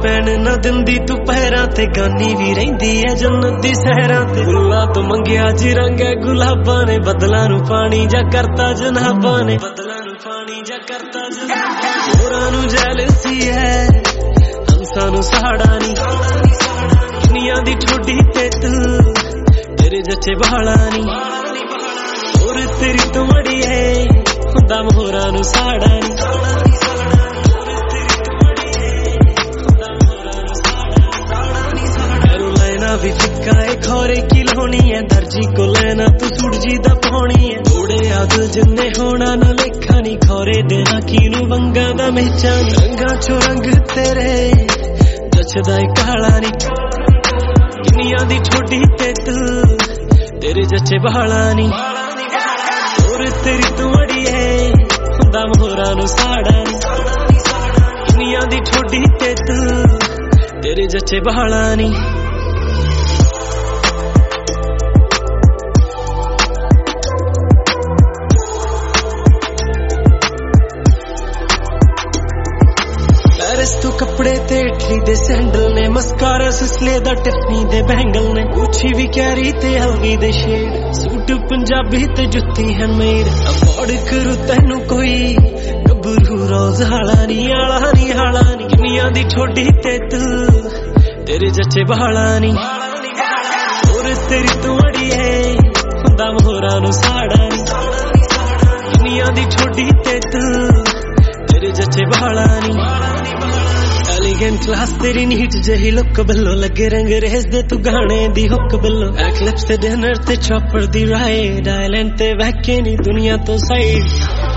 pan ना दिंदी तू पैरां ते गानी भी रहिंदी है जन्नत दी सहरां ते फुल्लां तो मंगिया जी रंग है गुलाबां ने बदलां नूं पानी जा करता जनाबां ने बदलां नूं पानी जा करता जनाबां मोरां नूं जैलसी है हंसां नूं साड़ा नी दुनिया दी ठोडी ते तू तेरे जच्चे बाला नी और तेरी तो मड़ी है खुदा मोरां नूं साड़ा नी भी फिक्का है खोरे की लोनी है दर्जी को लेना तू सुरजी दा पानी है थोड़े याद जिन्ने होना ना लेखा नी खोरे देना कीनू वंगा दा मेहचान रंगा चो रंग तेरे जचदा काला नी दुनिया दी छोटी ते तू तेरे जच्चे बाला नी और तेरी तू अड़ी है खुदा मोहरा नू साड़ा नी दुनिया दी छोटी ते तू तेरे जच्चे बाला नी तू कपड़े ते इटली दे सैंडल ने मस्कारा सिसले दा टिफनी दे बैंगल ने उछी भी कैरी ते हल्दी दे शेड सूट पंजाबी ते जुत्ती हैंडमेड अफोर्ड करू तैनू कोई गबरू रोज हाला नी दुनिया दी छोटी ते तू तेरे जच्चे बाला नी और तेरी तू अड़ी है खुदा मोहरा नू साड़ा नी दुनिया दी छोटी ते तू तेरे जच्चे बाला नी एलिगेंट क्लास तेरी नीट जही लुक बल्लो लगे रंग रेस दे तू गाने दी हुक बल्लो एक्लिप्स ते डिनर ते चॉपर दी राइड आइलैंड ते वैके नी दुनिया तो साइड